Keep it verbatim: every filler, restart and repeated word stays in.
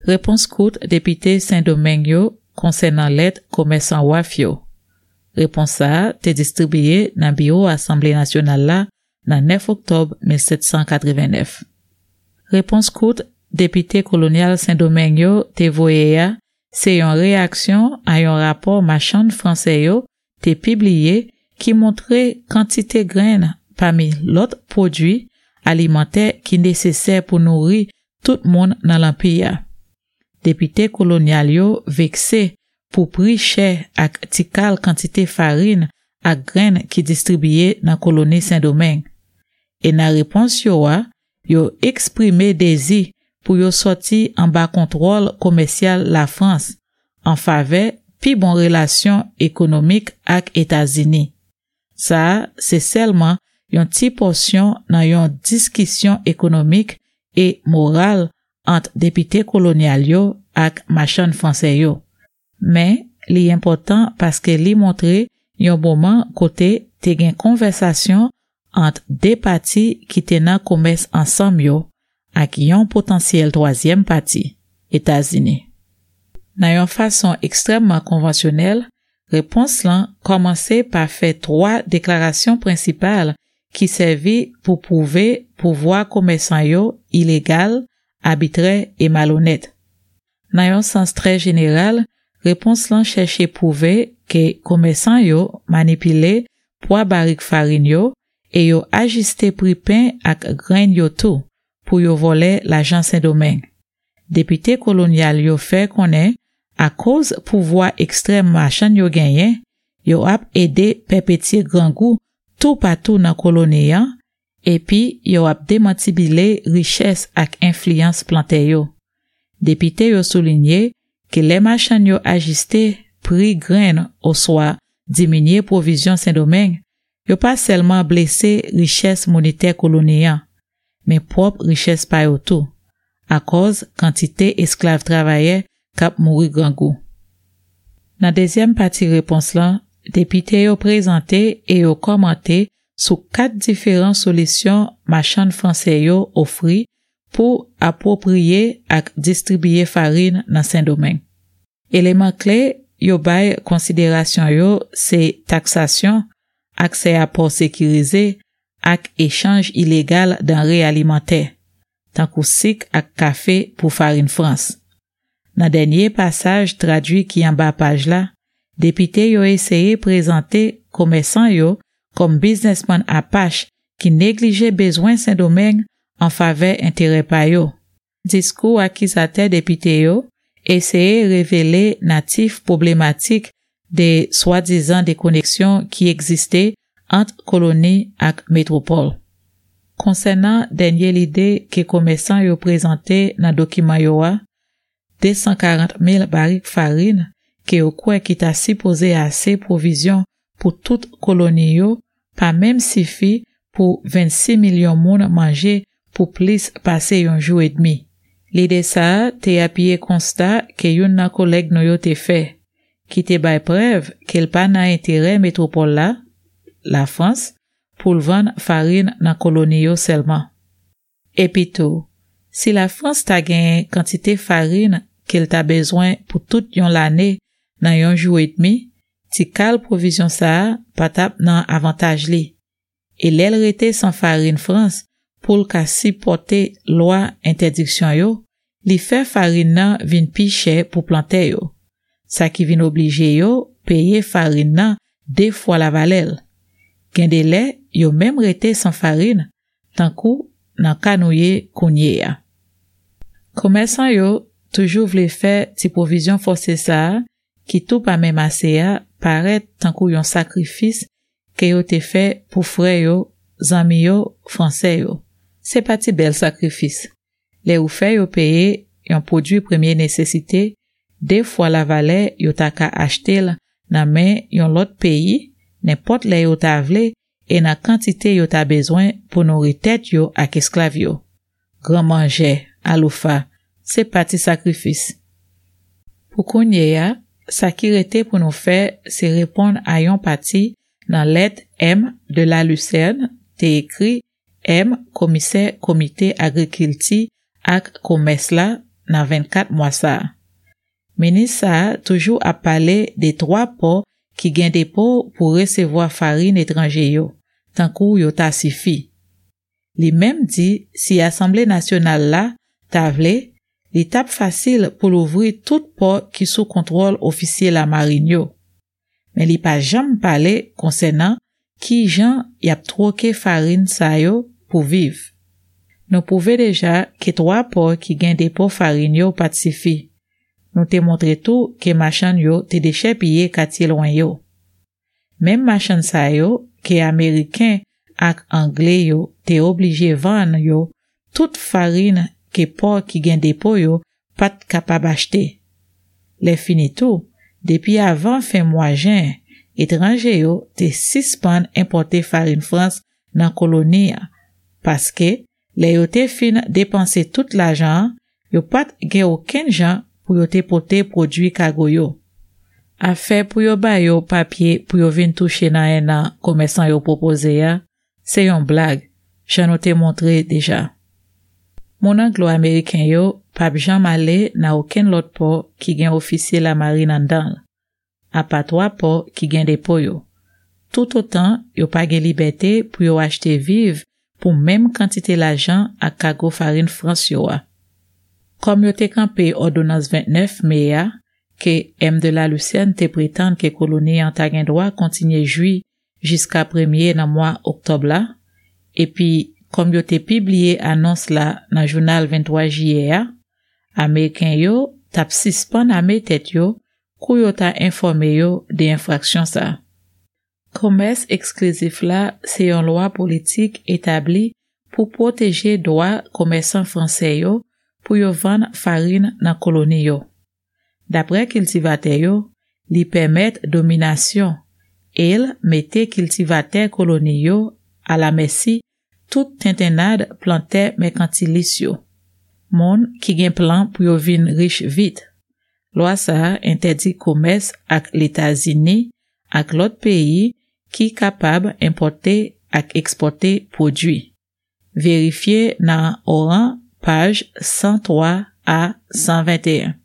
Réponse courte député Saint-Domingue yo concernant lettre commerçant waf yo. Réponse ça te distribué dans bureau Assemblée nationale là dans neuf octobre mille sept cent quatre-vingt-neuf. Réponse courte député colonial Saint-Domingue yo te voye ya c'est une réaction à un rapport machan français yo te publié qui montrait quantité graines parmi l'autre produits alimentaires qui nécessaires pour nourrir tout le monde dans l'empire. Député colonial yo vexé pour prix cher ak tikal quantité farine ak graines qui distribué dans colonie Saint-Domingue. Et na réponse yo a, yo exprimé désir pour yo sorti en bas contrôle commercial la France en faveur pi bon relation économique ak États-Unis. Ça, c'est seulement yon ti portion dans yon discussion économique et morale entre député colonial yo ak machan français yo. Mais li important parce que li montre yon moment côté te gen conversation entre deux parties qui te nan commerce ensemble yo ak yon potentiel troisième partie, États-Unis. Nan yon façon extrêmement conventionnelle, réponse lan commençait par faire trois déclarations principales qui servaient pour prouver pouvoir commerçant yo illégal, arbitraire et malhonnête. Nan yon sens très général, réponse lan cherchait prouver que commerçant yo manipulé poids barrique farine yo et yo ajusté prix pain ak grain yo tout pour yo voler l'argent Saint-Domingue. Député colonial yo fait connaît à cause pouvoir extrême machan yo gagné, yo ap aidé perpétuer grand goût tout partout dans colonie et puis yo ap démantibulé richesse ak influence planté yo. Député yo souligné que les machan yo ajusté prix grain au soit diminuer provision Saint-Domingue, yo pas seulement blessé richesse monétaire coloniale, mais propre richesse pa yo tout, à cause quantité esclaves travailleurs k'ap mouri grand goût. Dans deuxième partie réponse là, député yo présenté et yo commenté sur quatre différentes solutions machan français yo offri pour approprier ak distribuer farine dans Saint-Domingue. Élément clé yo bay considération yo c'est taxation, accès à port sécurisé ak échange illégal denrées alimentaires, tant qu'au sucre ak café pour farine France. Dans dernier passage traduit qui en bas page là, député yo essayé présenter commerçant yo comme businessman apache qui négligeait besoin Saint-Domingue en faveur intérêt pa yo. Discours accusateur député yo essayé révéler natif problématique des soi-disant déconnexions qui existaient entre colonie ak métropole. Concernant dernier l'idée que commerçant yo présenté dans document yo a, deux cent quarante mille barriques farine que yo kwe qui ta supposé assez provision pour toute colonie yo, pas même suffi pour vingt-six millions moun manger pour plus passer un jour et demi. L'idée ça te appuyé constat que yon nan collègue nou yo te fait, qui te bay preuve qu'elle pas nan intérêt métropole là, la France, pour le vendre farine nan colonie yo seulement. Et puis tout, si la France ta gen quantité farine qu'elle t'a besoin pour toute yon l'année nan yon jour et demi, ti kal provision ça patap nan avantage li. Et l'elle rete sans farine France pour le ka supporter loi interdiction yo, li fait farine nan vin pi cher pour planter yo. Ça qui vin oblige yo payer farine nan deux fois la valeur. Gen de lait yo même rete sans farine tant kou nan kanouye kounye ya. Commerçant yo toujours vle faire ti provision forcée ça qui tout pa même assez ya paraît tant kou yon sacrifice que yo te fait pour frère yo, zami yo, français yo. C'est pas ti bel sacrifice. Les ou fait yo payer yon produit première nécessité deux fois la valeur yo ta ka acheter nan men yon l'autre pays n'importe les yo ta vle et na quantité yo ta besoin pour nourrir tête yo ak esclave yo. Grand manger, aloufa, c'est parti sacrifice. Pour konye ya, sa ki rete pour nous faire c'est répondre à yon parti dans lettre M de la Lucerne, te écrit M commissaire comité agriculture ak commerce la dans vingt-quatre mois ça. Ministre ça toujours a parlé des trois ports qui gagnent des ports pour recevoir farine étranger yo, tant kou yo ta suffi. Li même dit si Assemblée nationale là ta vle, l'étape facile pour l'ouvrir tout port qui sous contrôle officier la marine yo. Mais li pas jamais parlé concernant qui gens y a troqué farine sa yo pour vivre. Nous pouvons déjà que trois ports qui gagnent des ports farine yo pas suffi. Nous te montré tout que machin yo te déchets pillé quartier loin yo. Même machin sa yo que américain ak anglais yo te obligé vendre yo toute farine que port qui gagne dépôt yo pas capable acheter. Les fini tout, depuis avant fin mois juin, étranger yo te suspend importer farine France dans colonie parce que les yo te fin dépenser tout l'argent, yo pas gen aucun gens pour yo te porter produit cargo yo. Affaire pour yo ba yo papier pour yo vinn toucher nan un an commerçant yo proposé ya, c'est yon blague, j'en te montré déjà. Mon anglo-américain yo pa jam ale na aucun lot port qui gen officier la marine en dedans. A pas trois ports qui gen dépôt yo. Tout autant yo pa gen liberté pour yo acheter vive pour même quantité l'argent à cargo farine France yo a. Comme yo te campé ordonnance vingt-neuf mai a, que M de la Lucienne te prétend que colonie en ta gen droit continue jouir jusqu'à premier dans mois octobre là, et puis comme yo te publié annonce là dans journal vingt-trois juillet a, américain yo tap suspend amé tête yo kou yo ta informé yo de infraction ça. Commerce exclusif là, c'est une loi politique établie pour protéger droit commerçants français yo pour yo vendre farine dans colonie yo. D'après cultivateur yo, li permettre domination. El mette cultivateur colonie yo à la merci tout tintinade planter mercantilis yo. Moun qui gen plan pour yo vin riche vite. Loi ça interdit commerce ak l'États-Unis ak l'autre pays qui capable importer ak exporter produits. Vérifiez dans Oran page cent trois à cent vingt et un.